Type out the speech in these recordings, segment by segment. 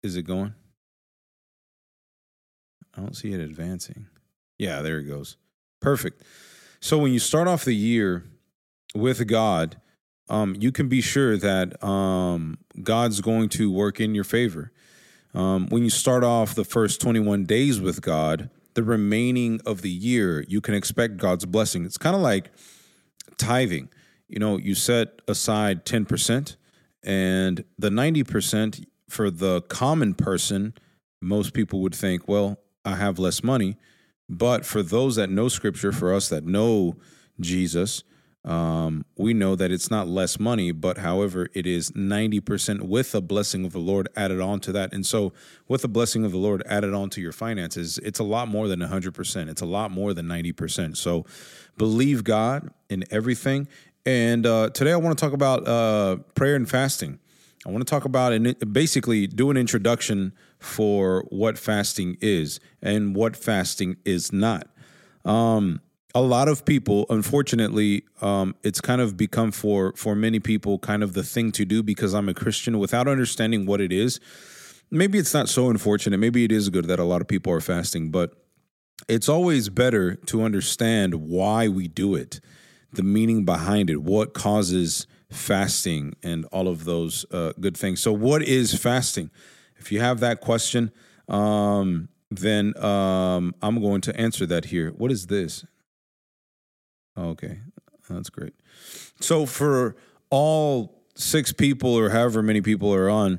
Is it going? I don't see it advancing. Yeah, there it goes. Perfect. So when you start off the year with God, you can be sure that God's going to work in your favor. When you start off the first 21 days with God, the remaining of the year, you can expect God's blessing. It's kind of like tithing. You set aside 10%, and the 90% for the common person, most people would think, well, I have less money. But for those that know Scripture, for us that know Jesus, we know that it's not less money, but however, it is 90% with the blessing of the Lord added on to that. And so with the blessing of the Lord added on to your finances, it's a lot more than 100%. It's a lot more than 90%. So believe God in everything. And today I want to talk about prayer and fasting. I want to talk about and basically do an introduction for what fasting is and what fasting is not. A lot of people, unfortunately, it's kind of become for many people kind of the thing to do because I'm a Christian without understanding what it is. Maybe it's not so unfortunate. Maybe it is good that a lot of people are fasting, but it's always better to understand why we do it, the meaning behind it, what causes fasting and all of those good things. So what is fasting? If you have that question, then I'm going to answer that here. What is this? Okay, that's great. So for all 6 people or however many people are on,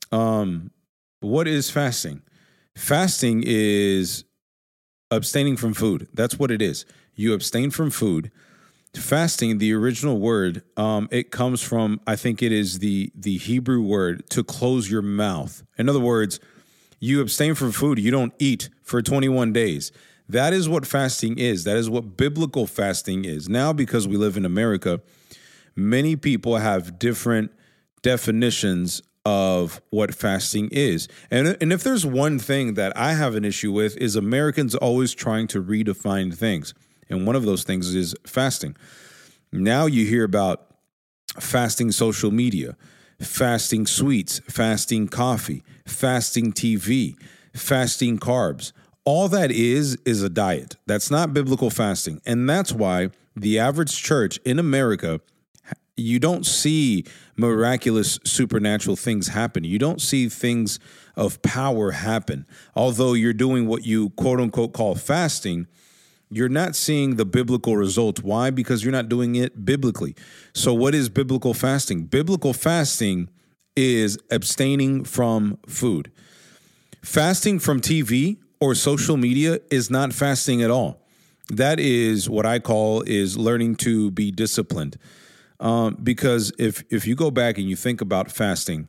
what is fasting? Fasting is abstaining from food. That's what it is. You abstain from food. Fasting, the original word, it comes from, I think it is the Hebrew word to close your mouth. In other words, you abstain from food. You don't eat for 21 days. That is what fasting is. That is what biblical fasting is. Now, because we live in America, many people have different definitions of what fasting is. And if there's one thing that I have an issue with is Americans always trying to redefine things. And one of those things is fasting. Now you hear about fasting social media, fasting sweets, fasting coffee, fasting TV, fasting carbs. All that is a diet. That's not biblical fasting. And that's why the average church in America, you don't see miraculous supernatural things happen. You don't see things of power happen. Although you're doing what you quote unquote call fasting, you're not seeing the biblical result. Why? Because you're not doing it biblically. So what is biblical fasting? Biblical fasting is abstaining from food. Fasting from TV or social media is not fasting at all. That is what I call is learning to be disciplined. Because if you go back and you think about fasting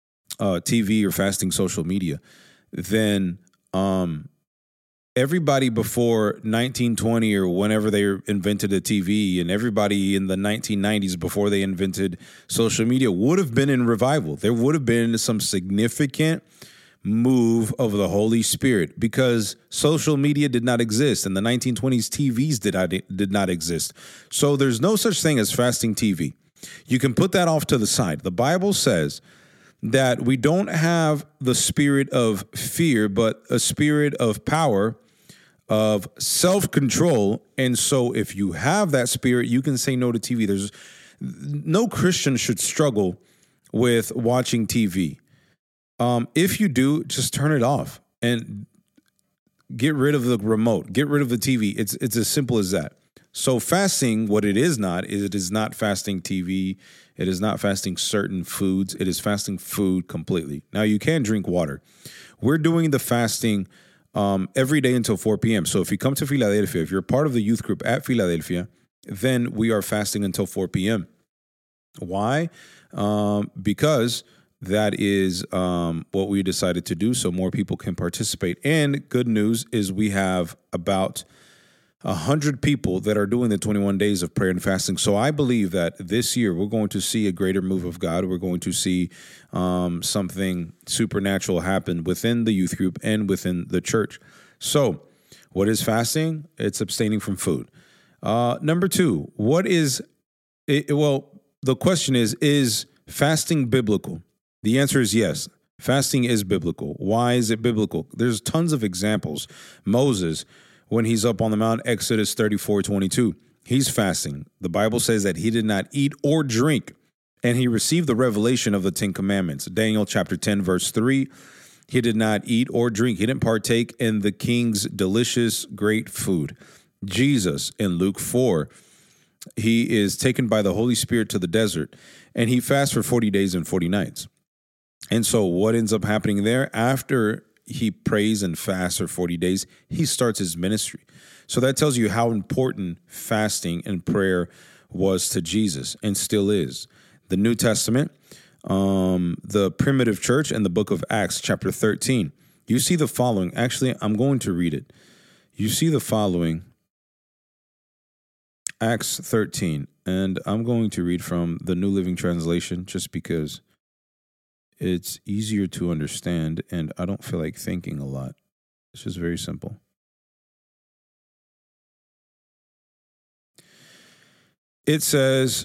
TV or fasting social media, then everybody before 1920 or whenever they invented a TV and everybody in the 1990s before they invented social media would have been in revival. There would have been some significant move of the Holy Spirit because social media did not exist. In the 1920s, TVs did not exist. So there's no such thing as fasting TV. You can put that off to the side. The Bible says that we don't have the spirit of fear, but a spirit of power, of self-control. And so if you have that spirit, you can say no to TV. There's no Christian should struggle with watching TV. If you do, just turn it off and get rid of the remote, get rid of the TV. It's as simple as that. So fasting, what it is not fasting TV. It is not fasting certain foods. It is fasting food completely. Now you can drink water. We're doing the fasting every day until 4 p.m. So if you come to Philadelphia, if you're part of the youth group at Philadelphia, then we are fasting until 4 p.m. Why? Because that is what we decided to do so more people can participate. And good news is we have about 100 people that are doing the 21 days of prayer and fasting. So I believe that this year we're going to see a greater move of God. We're going to see something supernatural happen within the youth group and within the church. So what is fasting? It's abstaining from food. Number 2, what is it? Well, the question is fasting biblical? The answer is yes. Fasting is biblical. Why is it biblical? There's tons of examples. Moses, when he's up on the mount, Exodus 34:22, he's fasting. The Bible says that he did not eat or drink, and he received the revelation of the Ten Commandments. Daniel chapter 10, verse 3, he did not eat or drink. He didn't partake in the king's delicious, great food. Jesus, in Luke 4, he is taken by the Holy Spirit to the desert, and he fasts for 40 days and 40 nights. And so what ends up happening there? After he prays and fasts for 40 days, he starts his ministry. So that tells you how important fasting and prayer was to Jesus and still is. The New Testament, the primitive church, and the book of Acts, chapter 13, you see the following. Actually, I'm going to read it. You see the following. Acts 13, and I'm going to read from the New Living Translation just because it's easier to understand and I don't feel like thinking a lot. It's just very simple. It says,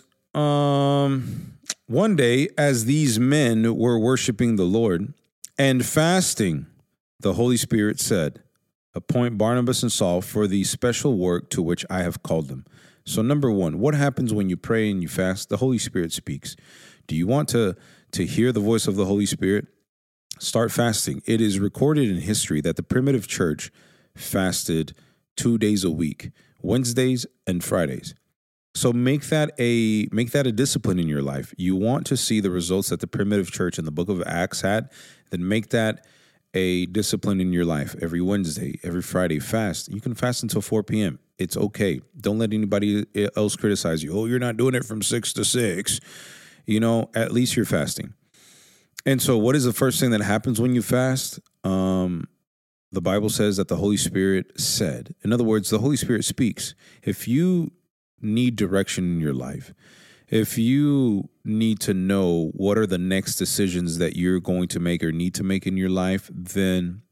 one day as these men were worshiping the Lord and fasting, the Holy Spirit said, appoint Barnabas and Saul for the special work to which I have called them. So number one, what happens when you pray and you fast? The Holy Spirit speaks. Do you want to hear the voice of the Holy Spirit? Start fasting. It is recorded in history that the primitive church fasted 2 days a week, Wednesdays and Fridays. So make that a discipline in your life. You want to see the results that the primitive church in the book of Acts had, then make that a discipline in your life. Every Wednesday, every Friday, fast. You can fast until 4 p.m. It's okay. Don't let anybody else criticize you. Oh, you're not doing it from 6 to 6. At least you're fasting. And so what is the first thing that happens when you fast? The Bible says that the Holy Spirit said. In other words, the Holy Spirit speaks. If you need direction in your life, if you need to know what are the next decisions that you're going to make or need to make in your life, then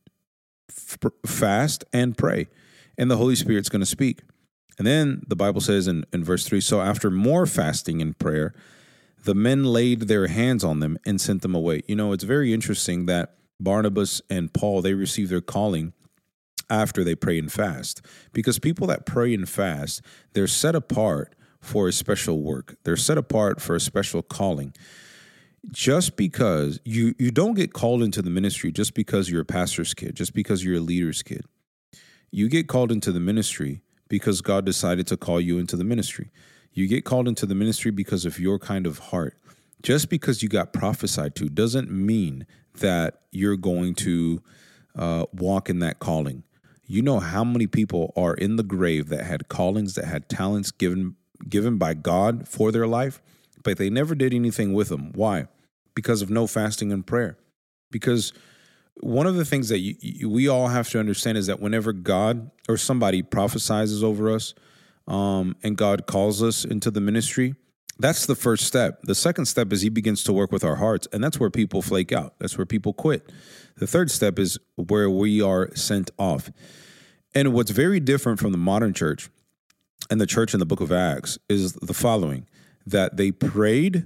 fast and pray. And the Holy Spirit's going to speak. And then the Bible says in verse 3, so after more fasting and prayer, the men laid their hands on them and sent them away. It's very interesting that Barnabas and Paul, they received their calling after they pray and fast. Because people that pray and fast, they're set apart for a special work. They're set apart for a special calling. Just because you don't get called into the ministry just because you're a pastor's kid, just because you're a leader's kid. You get called into the ministry because God decided to call you into the ministry. You get called into the ministry because of your kind of heart. Just because you got prophesied to doesn't mean that you're going to walk in that calling. You know how many people are in the grave that had callings, that had talents given by God for their life, but they never did anything with them. Why? Because of no fasting and prayer. Because one of the things that we all have to understand is that whenever God or somebody prophesies over us, and God calls us into the ministry, that's the first step. The second step is he begins to work with our hearts, and that's where people flake out. That's where people quit. The third step is where we are sent off. And what's very different from the modern church and the church in the book of Acts is the following, that they prayed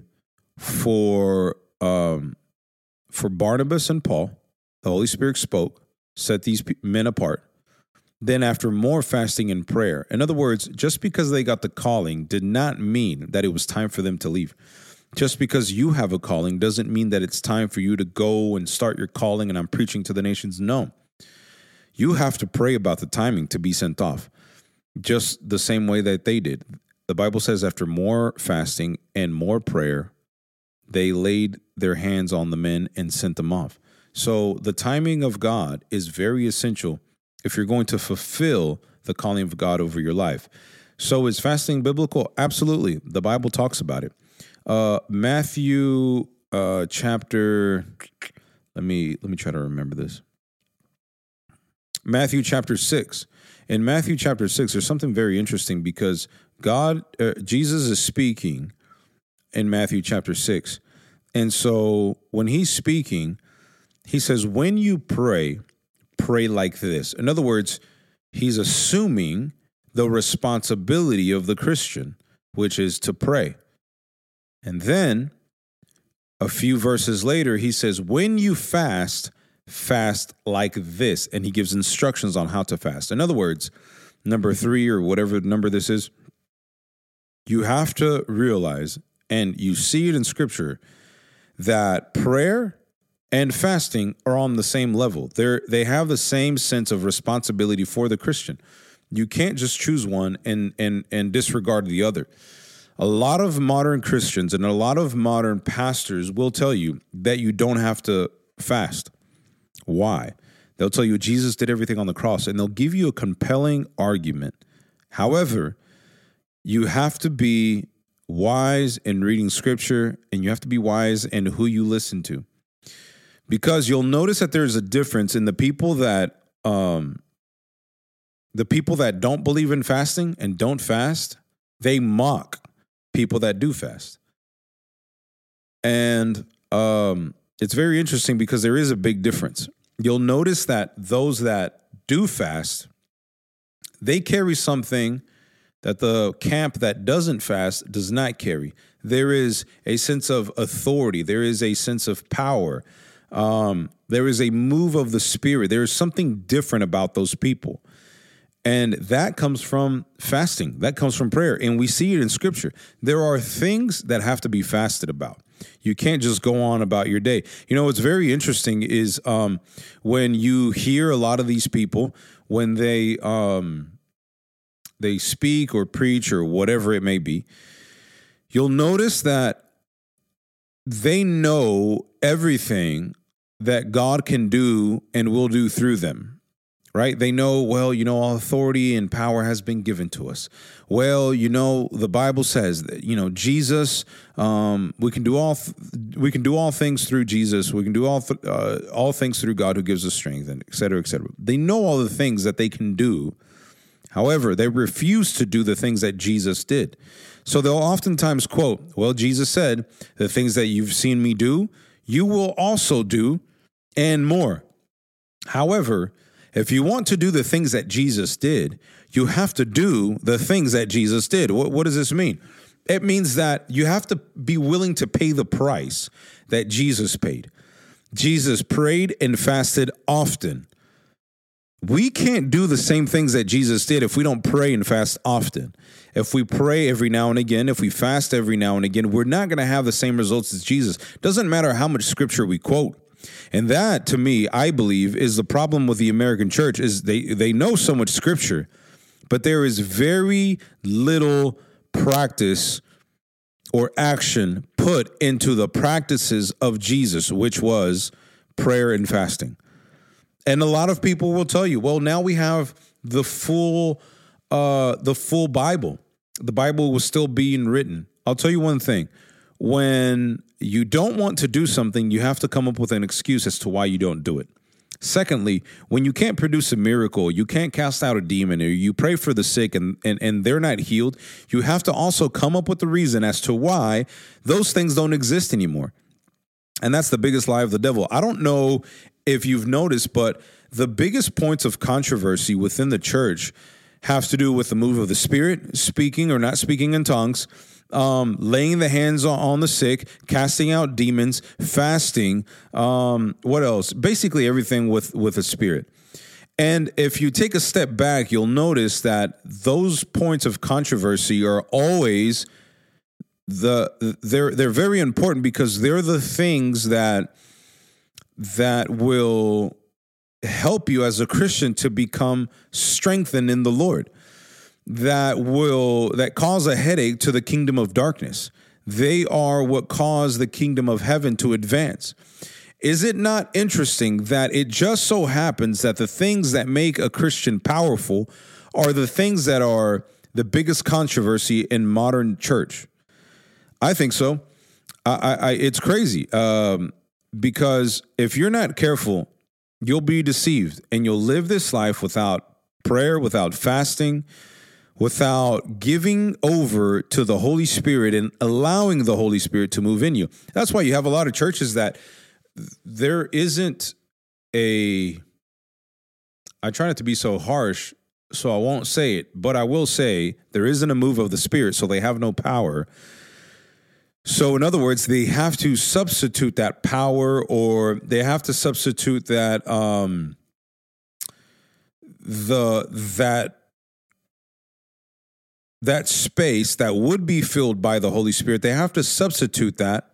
for Barnabas and Paul. The Holy Spirit spoke, set these men apart. Then after more fasting and prayer, in other words, just because they got the calling did not mean that it was time for them to leave. Just because you have a calling doesn't mean that it's time for you to go and start your calling and I'm preaching to the nations. No. You have to pray about the timing to be sent off, just the same way that they did. The Bible says after more fasting and more prayer, they laid their hands on the men and sent them off. So the timing of God is very essential if you're going to fulfill the calling of God over your life. So is fasting biblical? Absolutely. The Bible talks about it. Matthew chapter, let me try to remember this. Matthew chapter 6. In Matthew chapter 6, there's something very interesting because Jesus is speaking in Matthew chapter 6. And so when he's speaking, he says, when you pray like this. In other words, he's assuming the responsibility of the Christian, which is to pray. And then a few verses later, he says, when you fast, fast like this. And he gives instructions on how to fast. In other words, number 3 or whatever number this is, you have to realize, and you see it in Scripture, that prayer and fasting are on the same level. They have the same sense of responsibility for the Christian. You can't just choose one and disregard the other. A lot of modern Christians and a lot of modern pastors will tell you that you don't have to fast. Why? They'll tell you Jesus did everything on the cross, and they'll give you a compelling argument. However, you have to be wise in reading Scripture, and you have to be wise in who you listen to. Because you'll notice that there's a difference in the people that don't believe in fasting and don't fast. They mock people that do fast. And it's very interesting because there is a big difference. You'll notice that those that do fast, they carry something that the camp that doesn't fast does not carry. There is a sense of authority. There is a sense of power. There is a move of the Spirit. There is something different about those people. And that comes from fasting. That comes from prayer. And we see it in Scripture. There are things that have to be fasted about. You can't just go on about your day. You know, what's very interesting is when you hear a lot of these people, when they speak or preach or whatever it may be, you'll notice that they know everything that God can do and will do through them, right? They know, well, all authority and power has been given to us. Well, the Bible says that, Jesus, we can do all things through Jesus. We can do all things through God who gives us strength, and et cetera, et cetera. They know all the things that they can do. However, they refuse to do the things that Jesus did. So they'll oftentimes quote, well, Jesus said, the things that you've seen me do, you will also do, and more. However, if you want to do the things that Jesus did, you have to do the things that Jesus did. What does this mean? It means that you have to be willing to pay the price that Jesus paid. Jesus prayed and fasted often. We can't do the same things that Jesus did if we don't pray and fast often. If we pray every now and again, if we fast every now and again, we're not going to have the same results as Jesus. Doesn't matter how much Scripture we quote. And that, to me, I believe, is the problem with the American church, is they know so much Scripture, but there is very little practice or action put into the practices of Jesus, which was prayer and fasting. And a lot of people will tell you, well, now we have the full Bible. The Bible was still being written. I'll tell you one thing. When you don't want to do something, you have to come up with an excuse as to why you don't do it. Secondly, when you can't produce a miracle, you can't cast out a demon, or you pray for the sick and they're not healed, you have to also come up with the reason as to why those things don't exist anymore. And that's the biggest lie of the devil. I don't know if you've noticed, but the biggest points of controversy within the church have to do with the move of the Spirit, speaking or not speaking in tongues, laying the hands on the sick, casting out demons, fasting, what else? Basically everything with the Spirit. And if you take a step back, you'll notice that those points of controversy are always they're very important, because they're the things that will help you as a Christian to become strengthened in the Lord, that cause a headache to the kingdom of darkness. They are what cause the kingdom of heaven to advance. Is it not interesting that it just so happens that the things that make a Christian powerful are the things that are the biggest controversy in modern church? I think so. It's crazy. Because if you're not careful, you'll be deceived, and you'll live this life without prayer, without fasting, without giving over to the Holy Spirit and allowing the Holy Spirit to move in you. That's why you have a lot of churches that there isn't I try not to be so harsh, so I won't say it, but I will say there isn't a move of the Spirit, so they have no power. So in other words, they have to substitute that power, or they have to substitute that that space that would be filled by the Holy Spirit. They have to substitute that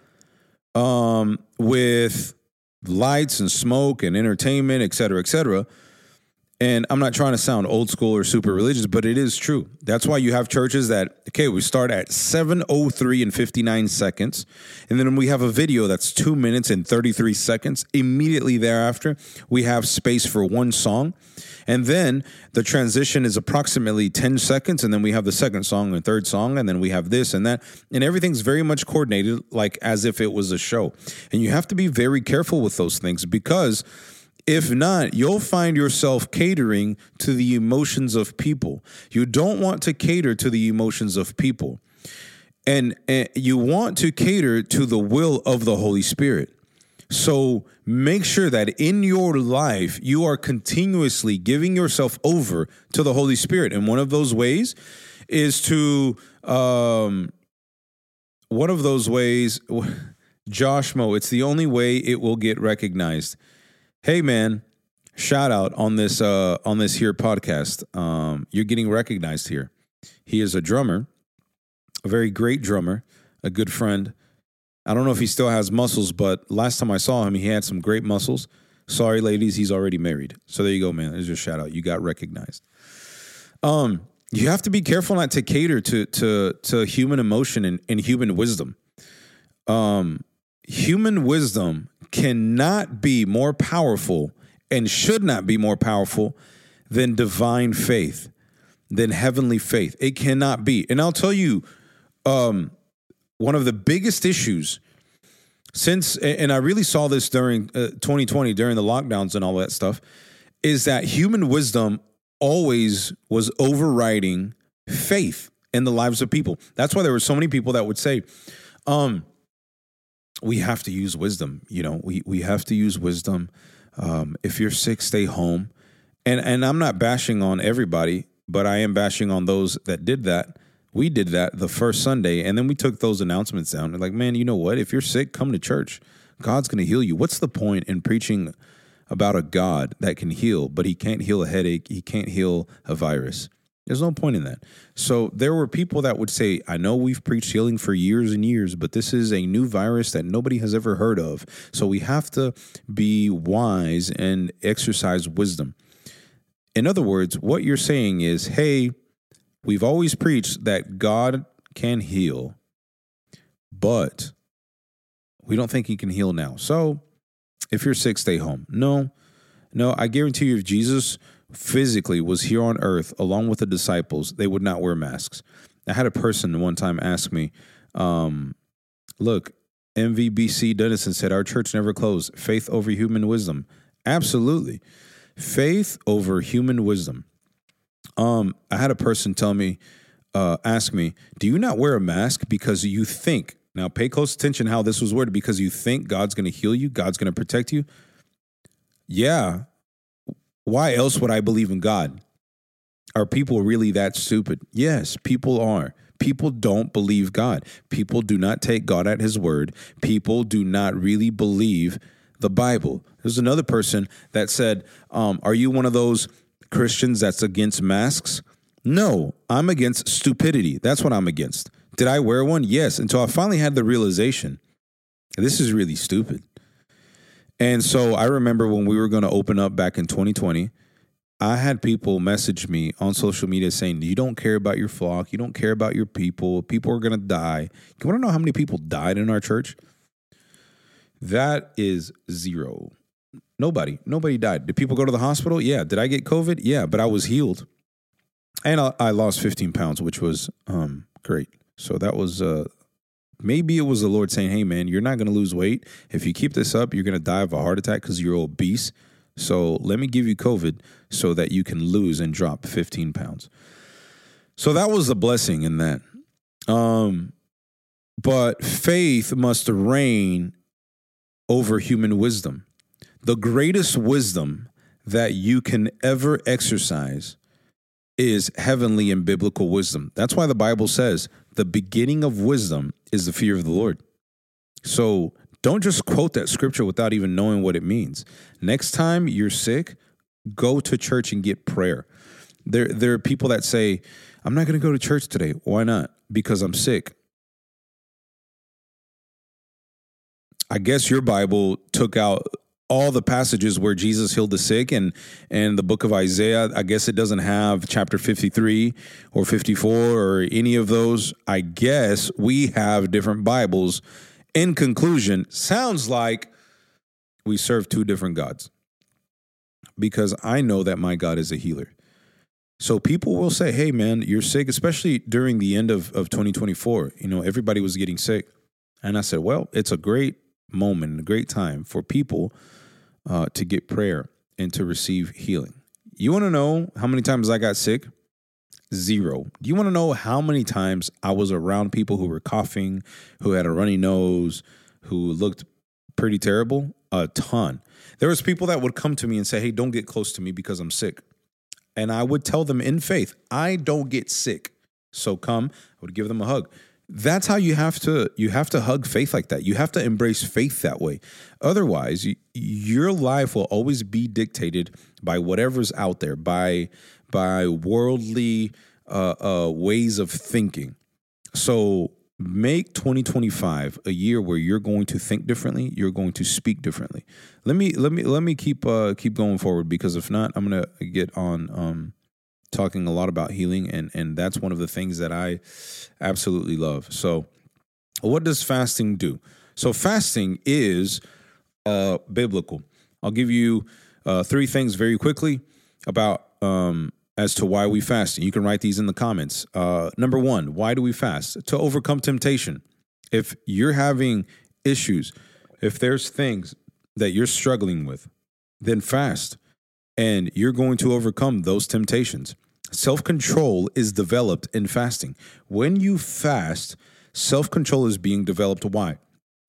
with lights and smoke and entertainment, et cetera, et cetera. And I'm not trying to sound old school or super religious, but it is true. That's why you have churches that, okay, we start at 7:03 and 59 seconds. And then we have a video that's 2 minutes and 33 seconds. Immediately thereafter, we have space for one song. And then the transition is approximately 10 seconds. And then we have the second song and third song. And then we have this and that. And everything's very much coordinated, like as if it was a show. And you have to be very careful with those things, because if not, you'll find yourself catering to the emotions of people. You don't want to cater to the emotions of people. And you want to cater to the will of the Holy Spirit. So make sure that in your life, you are continuously giving yourself over to the Holy Spirit. And one of those ways is to, Josh Mo, it's the only way it will get recognized. Hey man, shout out on this here podcast. You're getting recognized here. He is a drummer, a very great drummer, a good friend. I don't know if he still has muscles, but last time I saw him, he had some great muscles. Sorry, ladies, he's already married. So there you go, man. There's your shout out. You got recognized. You have to be careful not to cater to human emotion and human wisdom. Human wisdom cannot be more powerful and should not be more powerful than divine faith, than heavenly faith. It cannot be. And I'll tell you, one of the biggest issues and I really saw this during 2020, during the lockdowns and all that stuff, is that human wisdom always was overriding faith in the lives of people. That's why there were so many people that would say, we have to use wisdom. You know, we have to use wisdom. If you're sick, stay home. And I'm not bashing on everybody, but I am bashing on those that did that. We did that the first Sunday, and then we took those announcements down. Like, man, you know what? If you're sick, come to church. God's going to heal you. What's the point in preaching about a God that can heal, but he can't heal a headache? He can't heal a virus. There's no point in that. So there were people that would say, I know we've preached healing for years and years, but this is a new virus that nobody has ever heard of. So we have to be wise and exercise wisdom. In other words, what you're saying is, hey, we've always preached that God can heal, but we don't think he can heal now. So if you're sick, stay home. No, I guarantee you, if Jesus physically was here on earth along with the disciples, they would not wear masks. I had a person one time ask me, look, MVBC Denison said our church never closed. Faith over human wisdom. Absolutely. Faith over human wisdom. I had a person ask me, do you not wear a mask because you think, now pay close attention how this was worded, because you think God's going to heal you, God's going to protect you? Yeah. Why else would I believe in God? Are people really that stupid? Yes, people are. People don't believe God. People do not take God at his word. People do not really believe the Bible. There's another person that said, are you one of those Christians that's against masks? No, I'm against stupidity. That's what I'm against. Did I wear one? Yes, until I finally had the realization, this is really stupid. And so I remember when we were going to open up back in 2020, I had people message me on social media saying, you don't care about your flock. You don't care about your people. People are going to die. You want to know how many people died in our church? That is zero. Nobody died. Did people go to the hospital? Yeah. Did I get COVID? Yeah, but I was healed. And I lost 15 pounds, which was great. So that was, maybe it was the Lord saying, hey, man, you're not going to lose weight. If you keep this up, you're going to die of a heart attack because you're obese. So let me give you COVID so that you can lose and drop 15 pounds. So that was the blessing in that. But faith must reign over human wisdom. The greatest wisdom that you can ever exercise is heavenly and biblical wisdom. That's why the Bible says the beginning of wisdom is the fear of the Lord. So don't just quote that scripture without even knowing what it means. Next time you're sick, go to church and get prayer. There are people that say, I'm not going to go to church today. Why not? Because I'm sick. I guess your Bible took out all the passages where Jesus healed the sick, and the book of Isaiah, I guess it doesn't have chapter 53 or 54 or any of those. I guess we have different Bibles. In conclusion, sounds like we serve two different gods, because I know that my God is a healer. So people will say, hey, man, you're sick, especially during the end of 2024. Everybody was getting sick. And I said, well, it's a great moment, a great time for people to get prayer and to receive healing. You want to know how many times I got sick? 0. Do you want to know how many times I was around people who were coughing, who had a runny nose, who looked pretty terrible? A ton. There was people that would come to me and say, hey, don't get close to me because I'm sick. And I would tell them in faith, I don't get sick. So come, I would give them a hug. That's how you have to hug faith like that. You have to embrace faith that way. Otherwise, your life will always be dictated by whatever's out there, by worldly ways of thinking. So make 2025 a year where you're going to think differently. You're going to speak differently. Let me keep going forward, because if not, I'm gonna get on talking a lot about healing, and that's one of the things that I absolutely love. So what does fasting do? So fasting is biblical. I'll give you 3 things very quickly about as to why we fast. You can write these in the comments. Number 1, why do we fast? To overcome temptation. If you're having issues, if there's things that you're struggling with, then fast. And you're going to overcome those temptations. Self-control is developed in fasting. When you fast, self-control is being developed. Why?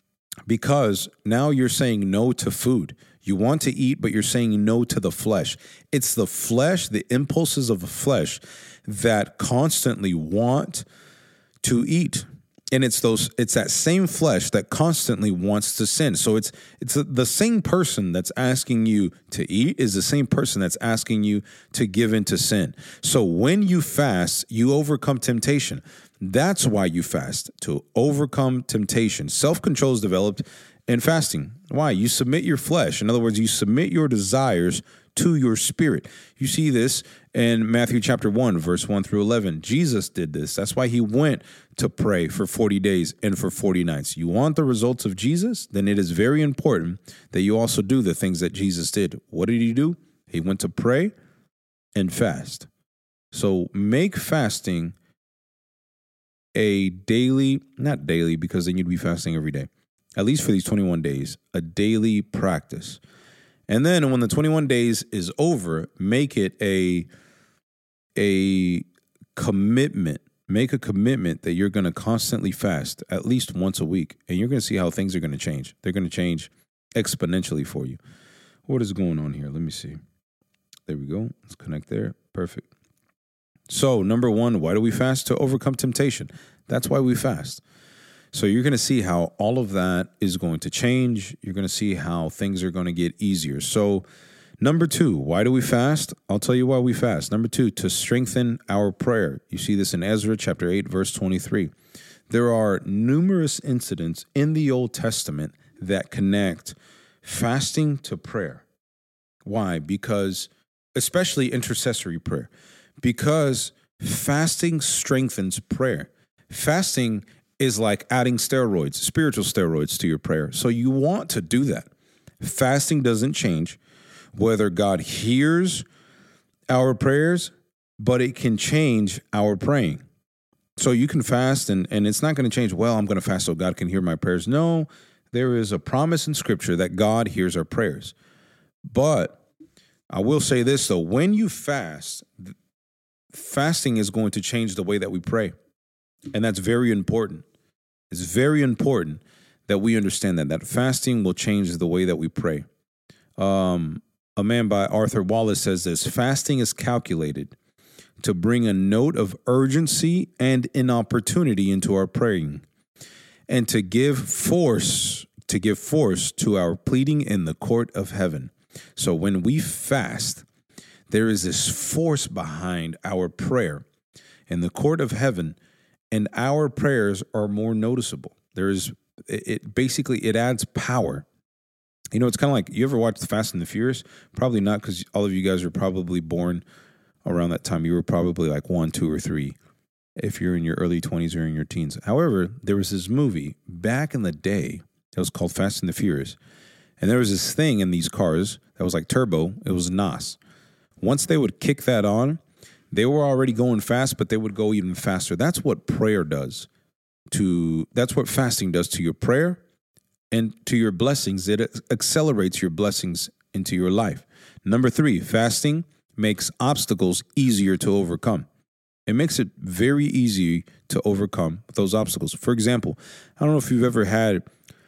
Because now you're saying no to food. You want to eat, but you're saying no to the flesh. It's the flesh, the impulses of the flesh that constantly want to eat. And it's that same flesh that constantly wants to sin. So it's the same person that's asking you to eat is the same person that's asking you to give in to sin. So when you fast, you overcome temptation. That's why you fast, to overcome temptation. Self-control is developed in fasting. Why? You submit your flesh. In other words, you submit your desires to your spirit. You see this in Matthew chapter 1, verse 1 through 11. Jesus did this. That's why he went to pray for 40 days and for 40 nights. You want the results of Jesus? Then it is very important that you also do the things that Jesus did. What did he do? He went to pray and fast. So make fasting a daily, not daily, because then you'd be fasting every day, at least for these 21 days, a daily practice. And then when the 21 days is over, make it a commitment. Make a commitment that you're going to constantly fast at least once a week. And you're going to see how things are going to change. They're going to change exponentially for you. What is going on here? Let me see. There we go. Let's connect there. Perfect. So, number 1, why do we fast? To overcome temptation. That's why we fast. So you're going to see how all of that is going to change. You're going to see how things are going to get easier. So number 2, why do we fast? I'll tell you why we fast. Number 2, to strengthen our prayer. You see this in Ezra chapter 8, verse 23. There are numerous incidents in the Old Testament that connect fasting to prayer. Why? Because, especially intercessory prayer, because fasting strengthens prayer. Fasting is like adding steroids, spiritual steroids to your prayer. So you want to do that. Fasting doesn't change whether God hears our prayers, but it can change our praying. So you can fast and it's not going to change, well, I'm going to fast so God can hear my prayers. No, there is a promise in Scripture that God hears our prayers. But I will say this, though, when you fast, fasting is going to change the way that we pray. And that's very important. It's very important that we understand that fasting will change the way that we pray. A man by Arthur Wallace says this: fasting is calculated to bring a note of urgency and inopportunity into our praying, and to give force to our pleading in the court of heaven. So when we fast, there is this force behind our prayer in the court of heaven, and our prayers are more noticeable. It adds power. You know, it's kind of like, you ever watched Fast and the Furious? Probably not, because all of you guys are probably born around that time. You were probably like 1, 2, or 3 if you're in your early 20s or in your teens. However, there was this movie back in the day that was called Fast and the Furious. And there was this thing in these cars that was like turbo. It was NOS. Once they would kick that on, they were already going fast, but they would go even faster. That's what prayer does. That's what fasting does to your prayer and to your blessings. It accelerates your blessings into your life. Number 3, fasting makes obstacles easier to overcome. It makes it very easy to overcome those obstacles. For example, I don't know if you've ever had,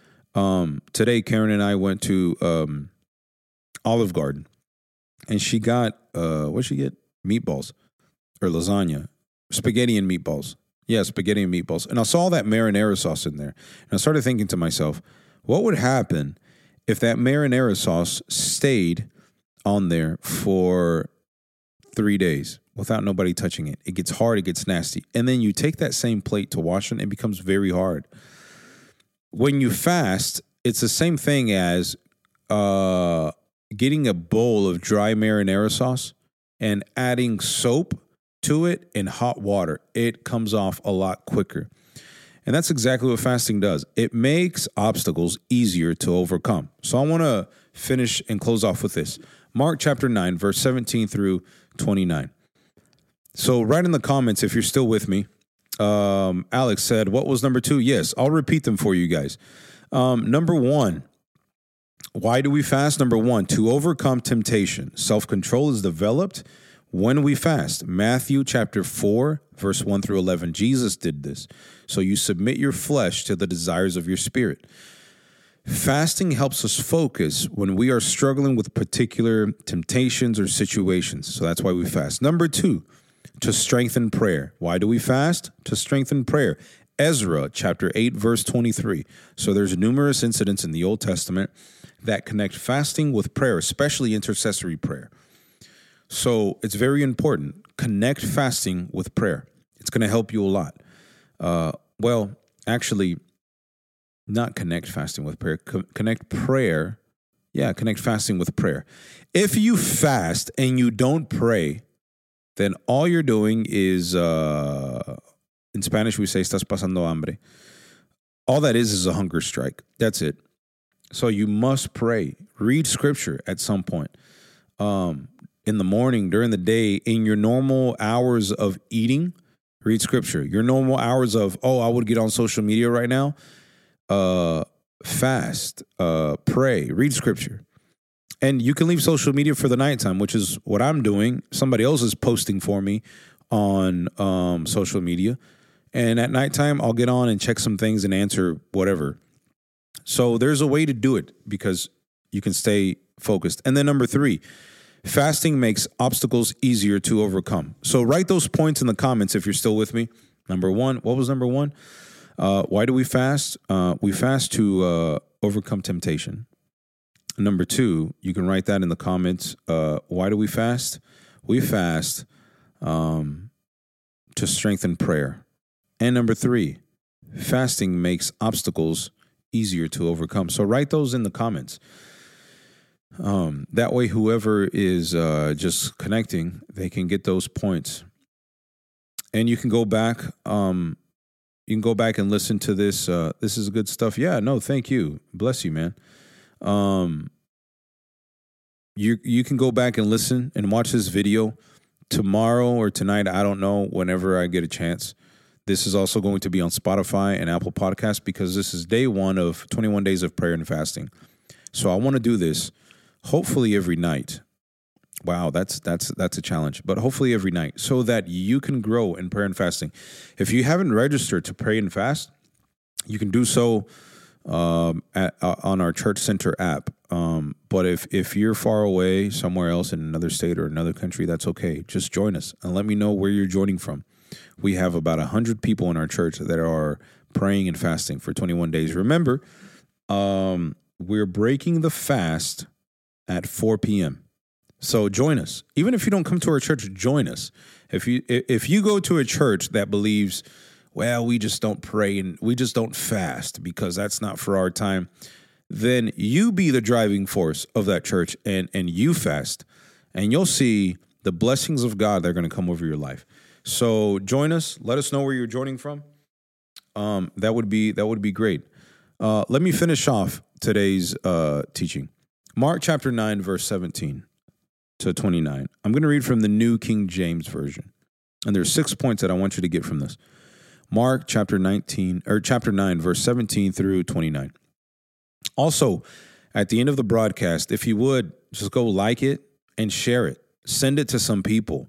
today Karen and I went to Olive Garden, and she got, what'd she get? Meatballs or lasagna, spaghetti and meatballs. Yeah, spaghetti and meatballs. And I saw that marinara sauce in there. And I started thinking to myself, what would happen if that marinara sauce stayed on there for 3 days without nobody touching it? It gets hard, it gets nasty. And then you take that same plate to wash it, it becomes very hard. When you fast, it's the same thing as getting a bowl of dry marinara sauce and adding soap to it in hot water. It comes off a lot quicker. And that's exactly what fasting does. It makes obstacles easier to overcome. So I want to finish and close off with this. Mark chapter 9, verse 17 through 29. So write in the comments if you're still with me. Alex said, what was number 2? Yes, I'll repeat them for you guys. Number 1, why do we fast? Number 1, to overcome temptation. Self-control is developed when we fast. Matthew chapter 4, verse 1 through 11. Jesus did this. So you submit your flesh to the desires of your spirit. Fasting helps us focus when we are struggling with particular temptations or situations. So that's why we fast. Number 2, to strengthen prayer. Why do we fast? To strengthen prayer. Ezra chapter 8, verse 23. So there's numerous incidents in the Old Testament that connect fasting with prayer, especially intercessory prayer. So it's very important. Connect fasting with prayer. It's going to help you a lot. Well, actually, not connect fasting with prayer. Connect prayer. Yeah, connect fasting with prayer. If you fast and you don't pray, then all you're doing is, in Spanish we say, estás pasando hambre. All that is a hunger strike. That's it. So you must pray. Read scripture at some point. In the morning, during the day, in your normal hours of eating, read scripture. Your normal hours of, I would get on social media right now. Fast, pray, read scripture. And you can leave social media for the nighttime, which is what I'm doing. Somebody else is posting for me on social media. And at nighttime, I'll get on and check some things and answer whatever. So there's a way to do it because you can stay focused. And then number 3, fasting makes obstacles easier to overcome. So write those points in the comments if you're still with me. Number 1, what was number 1? Why do we fast? We fast to overcome temptation. Number 2, you can write that in the comments. Why do we fast? We fast to strengthen prayer. And number 3, fasting makes obstacles easier to overcome. So write those in the comments. That way, whoever is just connecting, they can get those points. And you can go back. You can go back and listen to this. This is good stuff. Yeah, no, thank you. Bless you, man. You can go back and listen and watch this video tomorrow or tonight. I don't know, whenever I get a chance. This is also going to be on Spotify and Apple Podcasts because this is day 1 of 21 days of prayer and fasting. So I want to do this hopefully every night. Wow, that's a challenge, but hopefully every night so that you can grow in prayer and fasting. If you haven't registered to pray and fast, you can do so on our Church Center app. But if you're far away somewhere else in another state or another country, that's okay. Just join us and let me know where you're joining from. We have about 100 people in our church that are praying and fasting for 21 days. Remember, we're breaking the fast at 4 p.m. So join us. Even if you don't come to our church, join us. If you go to a church that believes, well, we just don't pray and we just don't fast because that's not for our time, then you be the driving force of that church and you fast, and you'll see the blessings of God that are going to come over your life. So join us. Let us know where you're joining from. That would be great. Let me finish off today's teaching. Mark chapter 9, verse 17 to 29. I'm going to read from the New King James Version. And there's 6 points that I want you to get from this. Mark chapter 9, verse 17 through 29. Also, at the end of the broadcast, if you would, just go like it and share it. Send it to some people.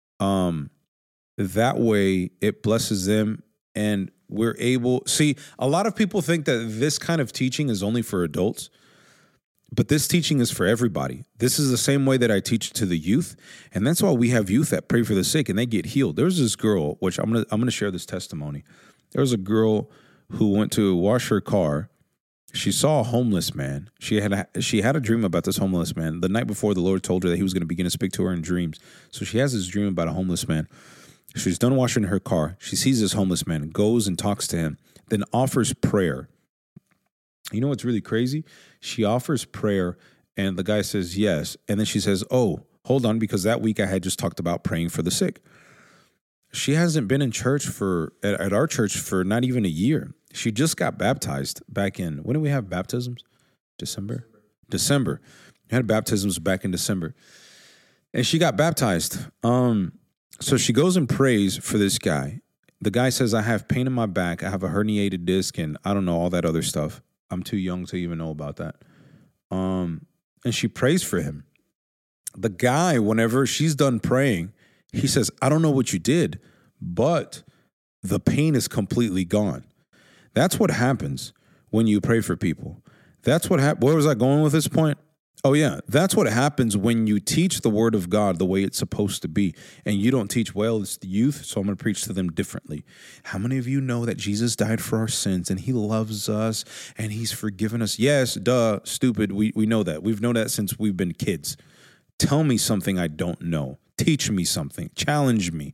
That way it blesses them and we're able. See, a lot of people think that this kind of teaching is only for adults, but this teaching is for everybody. This is the same way that I teach to the youth, and that's why we have youth that pray for the sick and they get healed. There's this girl, which I'm gonna share this testimony. There was a girl who went to wash her car. She saw a homeless man. She had a dream about this homeless man. The night before, the Lord told her that he was going to begin to speak to her in dreams. So she has this dream about a homeless man. She's done washing her car. She sees this homeless man, goes and talks to him, then offers prayer. You know what's really crazy? She offers prayer, and the guy says yes. And then she says, oh, hold on, because that week I had just talked about praying for the sick. She hasn't been in church at our church for not even a year. She just got baptized back in, when did we have baptisms? December. We had baptisms back in December. And she got baptized. So she goes and prays for this guy. The guy says, I have pain in my back. I have a herniated disc and I don't know, all that other stuff. I'm too young to even know about that. And she prays for him. The guy, whenever she's done praying, he says, I don't know what you did, but the pain is completely gone. That's what happens when you pray for people. That's what happened. Where was I going with this point? Oh, yeah. That's what happens when you teach the word of God the way it's supposed to be. And you don't teach, well, it's the youth, so I'm going to preach to them differently. How many of you know that Jesus died for our sins and he loves us and he's forgiven us? Yes, duh, stupid. We know that. We've known that since we've been kids. Tell me something I don't know. Teach me something. Challenge me.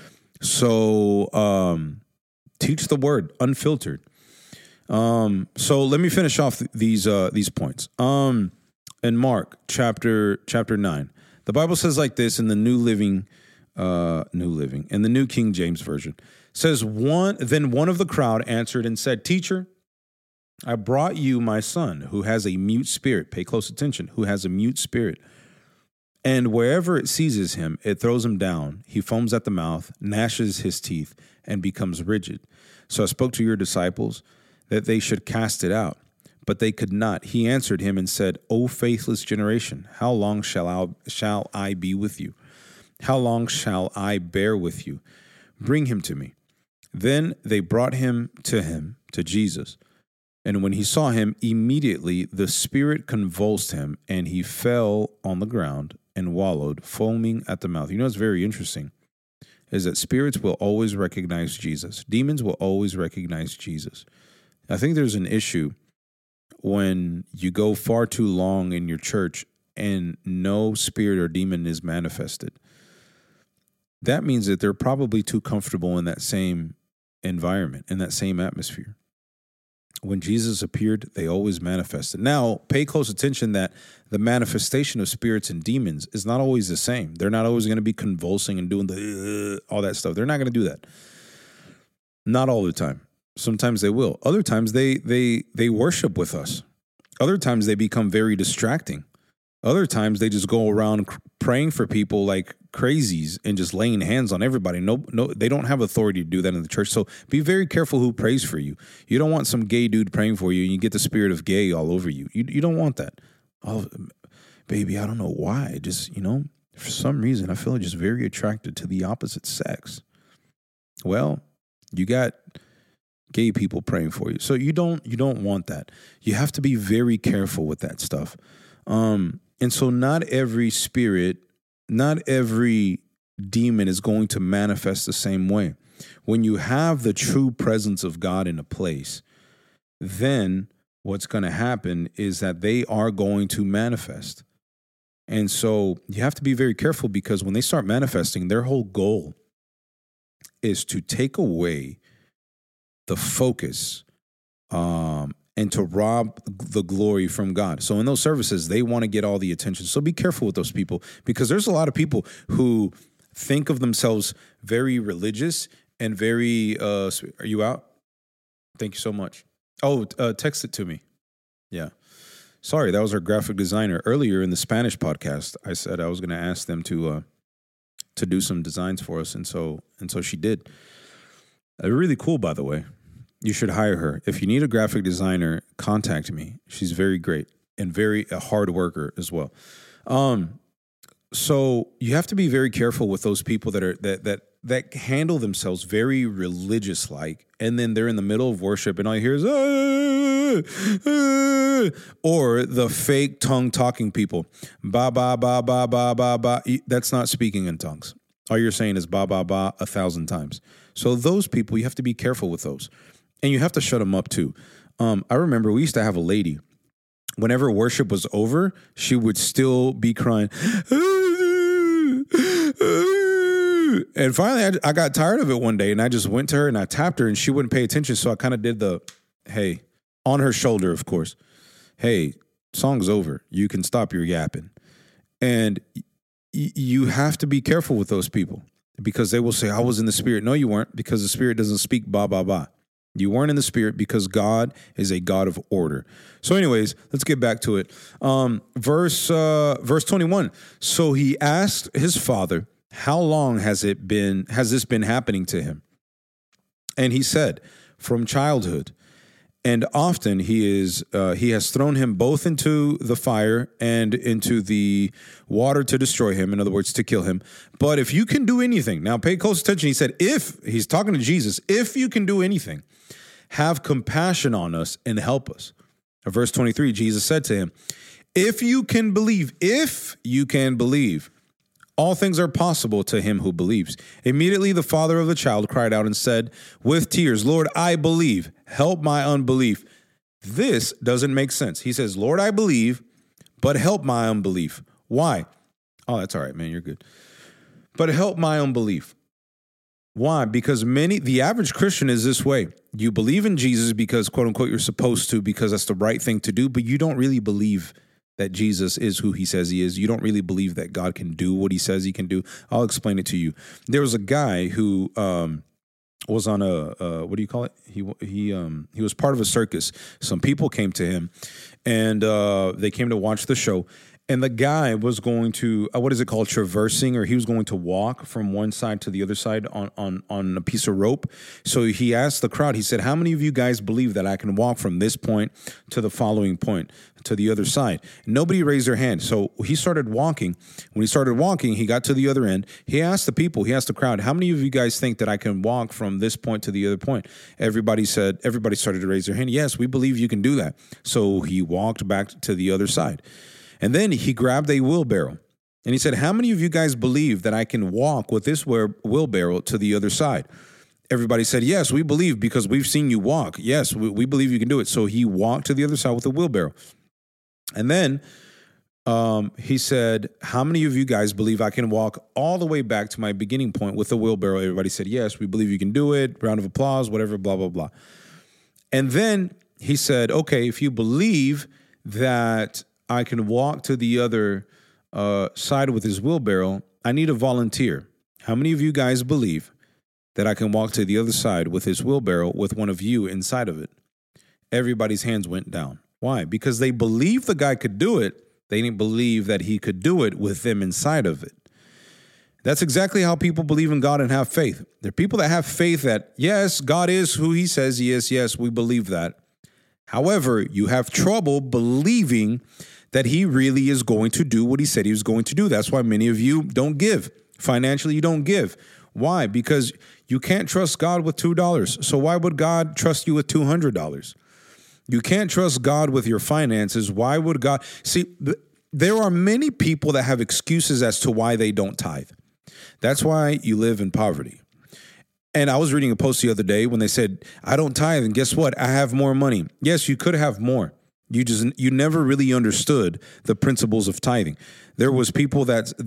So teach the word unfiltered. So let me finish off these points. In Mark chapter 9, the Bible says like this in the New King James Version. It says, Then one of the crowd answered and said, Teacher, I brought you my son who has a mute spirit. Pay close attention. Who has a mute spirit. And wherever it seizes him, it throws him down. He foams at the mouth, gnashes his teeth, and becomes rigid. So I spoke to your disciples that they should cast it out, but they could not. He answered him and said, O faithless generation, how long shall I be with you? How long shall I bear with you? Bring him to me. Then they brought him, to Jesus. And when he saw him, immediately the spirit convulsed him, and he fell on the ground and wallowed, foaming at the mouth. You know what's very interesting is that spirits will always recognize Jesus. Demons will always recognize Jesus. I think there's an issue when you go far too long in your church and no spirit or demon is manifested. That means that they're probably too comfortable in that same environment, in that same atmosphere. When Jesus appeared, they always manifested. Now, pay close attention that the manifestation of spirits and demons is not always the same. They're not always going to be convulsing and doing all that stuff. They're not going to do that. Not all the time. Sometimes they will. Other times they worship with us. Other times they become very distracting. Other times they just go around praying for people like crazies and just laying hands on everybody. No, they don't have authority to do that in the church. So be very careful who prays for you. You don't want some gay dude praying for you and you get the spirit of gay all over you. You don't want that. Oh, baby, I don't know why. Just, for some reason I feel just very attracted to the opposite sex. Well, you got gay people praying for you. So you don't want that. You have to be very careful with that stuff. And so not every spirit, not every demon is going to manifest the same way. When you have the true presence of God in a place, then what's going to happen is that they are going to manifest. And so you have to be very careful, because when they start manifesting, their whole goal is to take away the focus and to rob the glory from God. So in those services, they want to get all the attention. So be careful with those people, because there's a lot of people who think of themselves very religious and very, are you out? Thank you so much. Oh, text it to me. Yeah. Sorry, that was our graphic designer. Earlier in the Spanish podcast, I said I was going to ask them to do some designs for us, and so she did. Really cool, by the way. You should hire her. If you need a graphic designer, contact me. She's very great and a hard worker as well. So you have to be very careful with those people that handle themselves very religious like, and then they're in the middle of worship and all you hear is or the fake tongue talking people. Ba ba ba ba ba ba ba. That's not speaking in tongues. All you're saying is ba ba ba 1,000 times. So those people, you have to be careful with those. And you have to shut them up too. I remember we used to have a lady. Whenever worship was over, she would still be crying. And finally, I got tired of it one day, and I just went to her and I tapped her, and she wouldn't pay attention. So I kind of did the, hey, on her shoulder, of course. Hey, song's over. You can stop your yapping. And you have to be careful with those people, because they will say, I was in the spirit. No, you weren't, because the spirit doesn't speak ba, ba, ba. You weren't in the spirit, because God is a God of order. So anyways, let's get back to it. Verse 21. So he asked his father, how long has this been happening to him? And he said, from childhood. And often he has thrown him both into the fire and into the water to destroy him. In other words, to kill him. But if you can do anything, now pay close attention. He said, he's talking to Jesus, if you can do anything, have compassion on us and help us. Verse 23, Jesus said to him, if you can believe, all things are possible to him who believes. Immediately the father of the child cried out and said with tears, Lord, I believe, help my unbelief. This doesn't make sense. He says, Lord, I believe, but help my unbelief. Why? Oh, that's all right, man. You're good. But help my unbelief. Why? Because the average Christian is this way. You believe in Jesus because, quote unquote, you're supposed to, because that's the right thing to do, but you don't really believe that Jesus is who he says he is. You don't really believe that God can do what he says he can do. I'll explain it to you. There was a guy who was on a what do you call it? He was part of a circus. Some people came to him, and they came to watch the show. And the guy was going to, what is it called, traversing, or he was going to walk from one side to the other side on a piece of rope. So he asked the crowd, he said, how many of you guys believe that I can walk from this point to the following point, to the other side? And nobody raised their hand. So he started walking. When he started walking, he got to the other end. He asked the crowd, how many of you guys think that I can walk from this point to the other point? Everybody started to raise their hand. Yes, we believe you can do that. So he walked back to the other side. And then he grabbed a wheelbarrow and he said, how many of you guys believe that I can walk with this wheelbarrow to the other side? Everybody said, yes, we believe, because we've seen you walk. Yes, we believe you can do it. So he walked to the other side with the wheelbarrow. And then he said, how many of you guys believe I can walk all the way back to my beginning point with the wheelbarrow? Everybody said, yes, we believe you can do it. Round of applause, whatever, blah, blah, blah. And then he said, okay, if you believe that I can walk to the other side with his wheelbarrow, I need a volunteer. How many of you guys believe that I can walk to the other side with his wheelbarrow with one of you inside of it? Everybody's hands went down. Why? Because they believed the guy could do it. They didn't believe that he could do it with them inside of it. That's exactly how people believe in God and have faith. There are people that have faith that, yes, God is who he says he is. Yes, we believe that. However, you have trouble believing that he really is going to do what he said he was going to do. That's why many of you don't give. Financially, you don't give. Why? Because you can't trust God with $2. So why would God trust you with $200? You can't trust God with your finances. Why would God? See, there are many people that have excuses as to why they don't tithe. That's why you live in poverty. And I was reading a post the other day when they said, I don't tithe, and guess what? I have more money. Yes, you could have more. You never really understood the principles of tithing. There are people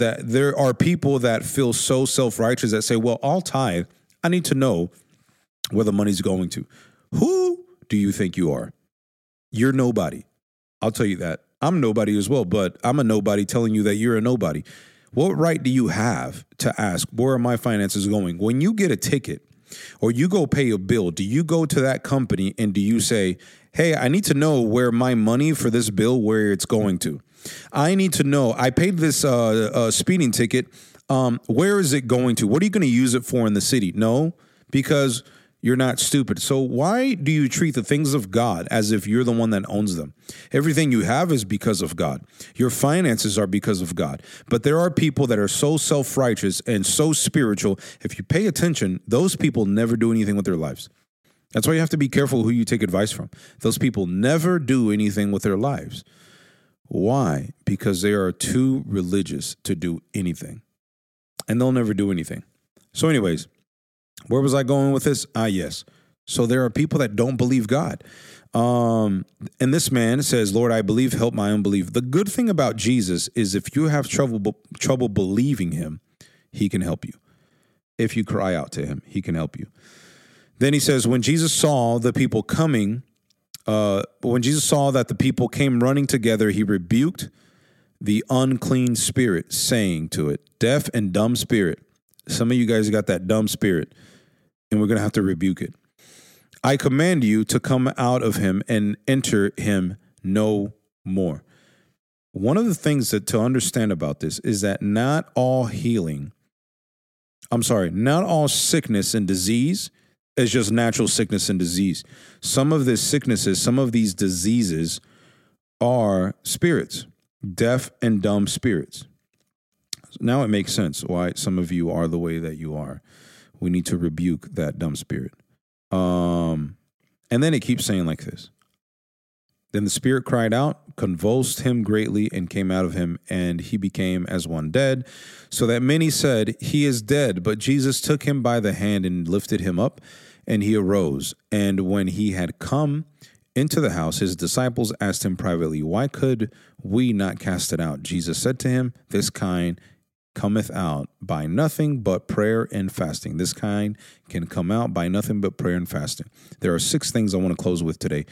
that feel so self-righteous that say, well, I'll tithe. I need to know where the money's going to. Who do you think you are? You're nobody. I'll tell you that. I'm nobody as well, but I'm a nobody telling you that you're a nobody. What right do you have to ask, where are my finances going? When you get a ticket or you go pay a bill, do you go to that company and do you say, hey, I need to know where my money for this bill, where it's going to? I need to know, I paid this speeding ticket. Where is it going to? What are you going to use it for in the city? No, because you're not stupid. So why do you treat the things of God as if you're the one that owns them? Everything you have is because of God. Your finances are because of God. But there are people that are so self-righteous and so spiritual. If you pay attention, those people never do anything with their lives. That's why you have to be careful who you take advice from. Those people never do anything with their lives. Why? Because they are too religious to do anything. And they'll never do anything. So anyways, where was I going with this? Yes. So there are people that don't believe God. And this man says, Lord, I believe, help my unbelief. The good thing about Jesus is if you have trouble believing him, he can help you. If you cry out to him, he can help you. Then he says, when Jesus saw the people coming, when Jesus saw that the people came running together, he rebuked the unclean spirit, saying to it, deaf and dumb spirit. Some of you guys got that dumb spirit, and we're going to have to rebuke it. I command you to come out of him and enter him no more. One of the things that to understand about this is that not all sickness and disease is just natural sickness and disease. Some of these sicknesses, some of these diseases are spirits, deaf and dumb spirits. Now it makes sense why some of you are the way that you are. We need to rebuke that dumb spirit. And then it keeps saying like this. Then the spirit cried out, convulsed him greatly, and came out of him, and he became as one dead, so that many said, he is dead. But Jesus took him by the hand and lifted him up, and he arose. And when he had come into the house, his disciples asked him privately, why could we not cast it out? Jesus said to him, this kind cometh out by nothing but prayer and fasting. This kind can come out by nothing but prayer and fasting. There are 6 things I want to close with today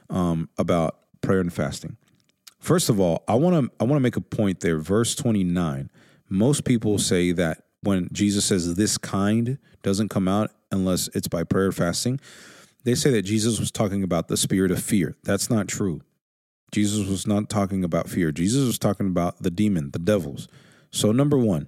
about prayer and fasting. First of all, I want to make a point there. Verse 29. Most people say that when Jesus says this kind doesn't come out unless it's by prayer and fasting, they say that Jesus was talking about the spirit of fear. That's not true. Jesus was not talking about fear. Jesus was talking about the demon, the devils. So number 1,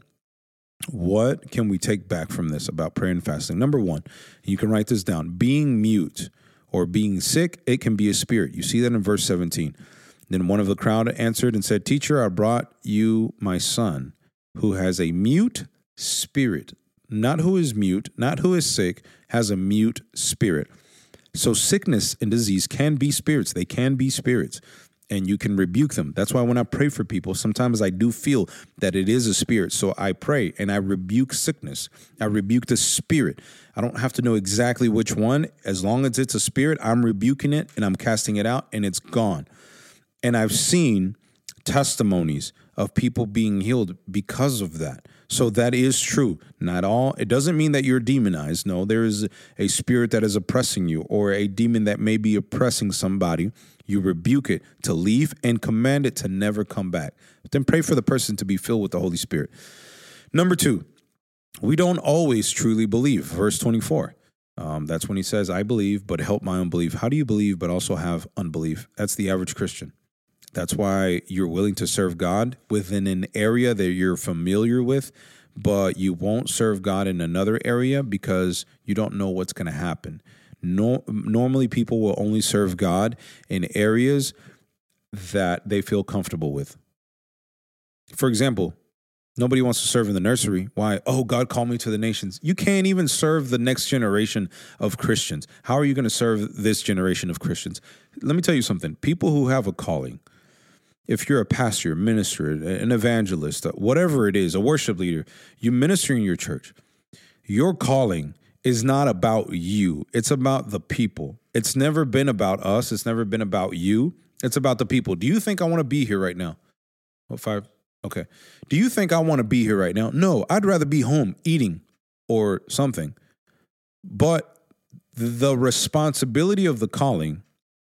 what can we take back from this about prayer and fasting? Number 1, you can write this down. Being mute or being sick, it can be a spirit. You see that in verse 17. Then one of the crowd answered and said, Teacher, I brought you my son who has a mute spirit. Not who is mute, not who is sick, has a mute spirit. So sickness and disease can be spirits. They can be spirits. And you can rebuke them. That's why when I pray for people, sometimes I do feel that it is a spirit. So I pray and I rebuke sickness. I rebuke the spirit. I don't have to know exactly which one. As long as it's a spirit, I'm rebuking it and I'm casting it out and it's gone. And I've seen testimonies of people being healed because of that. So that is true. Not all. It doesn't mean that you're demonized. No, there is a spirit that is oppressing you or a demon that may be oppressing somebody. You rebuke it to leave and command it to never come back. Then pray for the person to be filled with the Holy Spirit. Number 2, we don't always truly believe. Verse 24. That's when he says, I believe, but help my unbelief. How do you believe, but also have unbelief? That's the average Christian. That's why you're willing to serve God within an area that you're familiar with, but you won't serve God in another area because you don't know what's going to happen. Normally, people will only serve God in areas that they feel comfortable with. For example, Nobody wants to serve in the nursery. Why? Oh, God called me to the nations. You can't even serve the next generation of Christians. How are you going to serve this generation of Christians? Let me tell you something. People who have a calling, if you're a pastor, a minister, an evangelist, whatever it is, a worship leader, you minister in your church, your calling is not about you. It's about the people. It's never been about us. It's never been about you. It's about the people. Do you think I want to be here right now? What, 5? Okay. Do you think I want to be here right now? No, I'd rather be home eating or something. But the responsibility of the calling,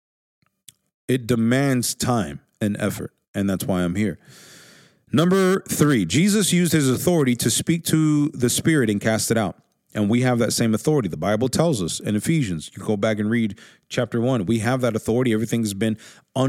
it demands time and effort. And that's why I'm here. Number 3, Jesus used his authority to speak to the spirit and cast it out. And we have that same authority. The Bible tells us in Ephesians, you go back and read chapter 1. We have that authority. Everything has been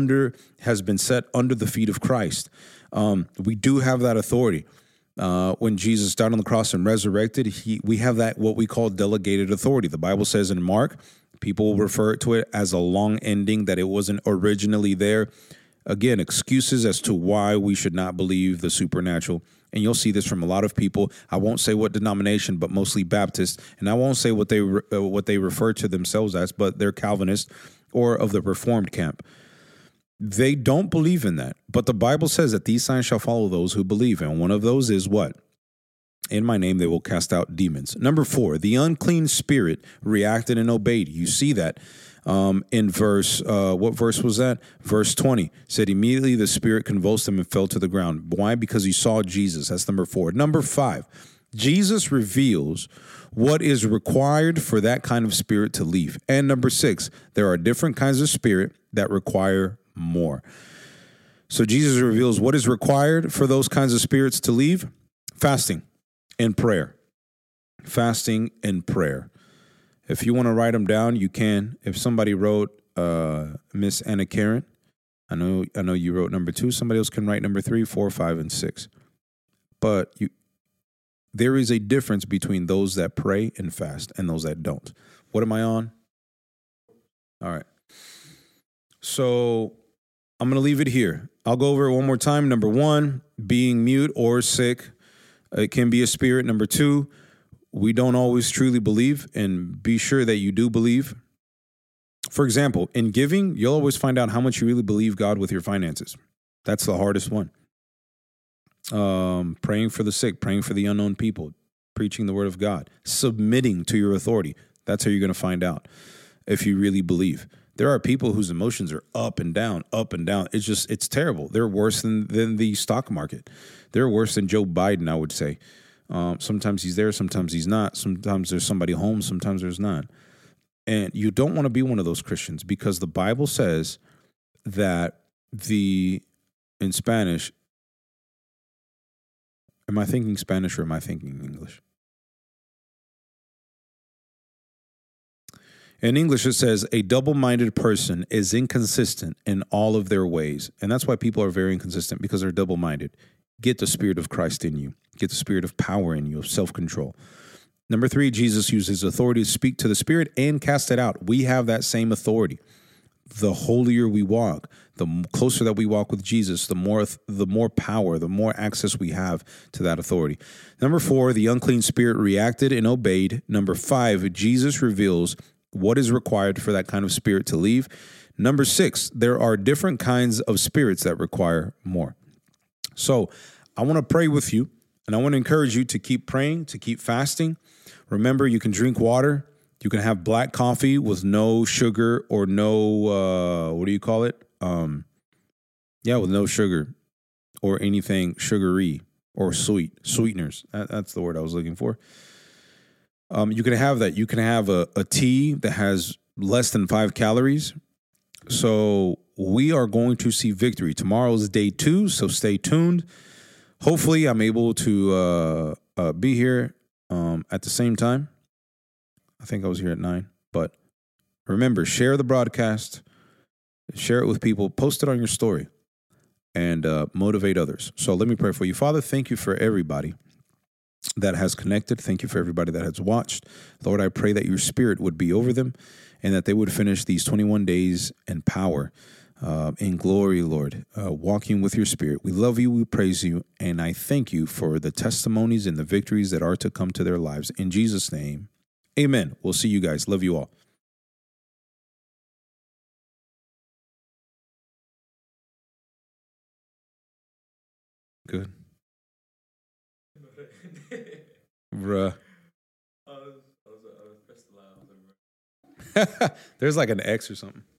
set under the feet of Christ. We do have that authority. When Jesus died on the cross and resurrected, we have that what we call delegated authority. The Bible says in Mark, people refer to it as a long ending, that it wasn't originally there. Again, excuses as to why we should not believe the supernatural. And you'll see this from a lot of people. I won't say what denomination, but mostly Baptist. And I won't say what they refer to themselves as, but they're Calvinist or of the Reformed camp. They don't believe in that. But the Bible says that these signs shall follow those who believe. And one of those is what? In my name, they will cast out demons. Number 4, the unclean spirit reacted and obeyed. You see that in verse, what verse was that? Verse 20 said, immediately the spirit convulsed him and fell to the ground. Why? Because he saw Jesus. That's number 4. Number 5, Jesus reveals what is required for that kind of spirit to leave. And number 6, there are different kinds of spirit that require more. So Jesus reveals what is required for those kinds of spirits to leave: fasting and prayer. Fasting and prayer. If you want to write them down, you can. If somebody wrote Miss Anna Karen, I know you wrote number 2. Somebody else can write number 3, 4, 5, and 6. But there is a difference between those that pray and fast and those that don't. What am I on? All right. So I'm going to leave it here. I'll go over it one more time. Number 1, being mute or sick. It can be a spirit. Number 2, we don't always truly believe, and be sure that you do believe. For example, in giving, you'll always find out how much you really believe God with your finances. That's the hardest one. Praying for the sick, praying for the unknown people, preaching the word of God, submitting to your authority. That's how you're going to find out if you really believe. There are people whose emotions are up and down, up and down. It's terrible. They're worse than the stock market. They're worse than Joe Biden, I would say. Sometimes he's there, sometimes he's not. Sometimes there's somebody home, sometimes there's not. And you don't want to be one of those Christians, because the Bible says that in Spanish, am I thinking Spanish or am I thinking English? In English, it says a double-minded person is inconsistent in all of their ways. And that's why people are very inconsistent, because they're double-minded. Get the Spirit of Christ in you. Get the spirit of power in you, of self-control. Number 3, Jesus used his authority to speak to the spirit and cast it out. We have that same authority. The holier we walk, the closer that we walk with Jesus, the more power, the more access we have to that authority. Number 4, the unclean spirit reacted and obeyed. Number 5, Jesus reveals what is required for that kind of spirit to leave. Number 6, there are different kinds of spirits that require more. So I want to pray with you, and I want to encourage you to keep praying, to keep fasting. Remember, you can drink water. You can have black coffee with no sugar or no, what do you call it? With no sugar or anything sugary or sweeteners. That's the word I was looking for. You can have that. You can have a tea that has less than 5 calories. So we are going to see victory. Tomorrow is day 2, so stay tuned. Hopefully I'm able to be here at the same time. I think I was here at 9. But remember, share the broadcast. Share it with people. Post it on your story. And motivate others. So let me pray for you. Father, thank you for everybody that has connected. Thank you for everybody that has watched. Lord, I pray that your spirit would be over them and that they would finish these 21 days in power. in glory, Lord, walking with your spirit. We love you, we praise you, and I thank you for the testimonies and the victories that are to come to their lives. In Jesus' name, amen. We'll see you guys. Love you all. Good. Bruh. There's like an X or something.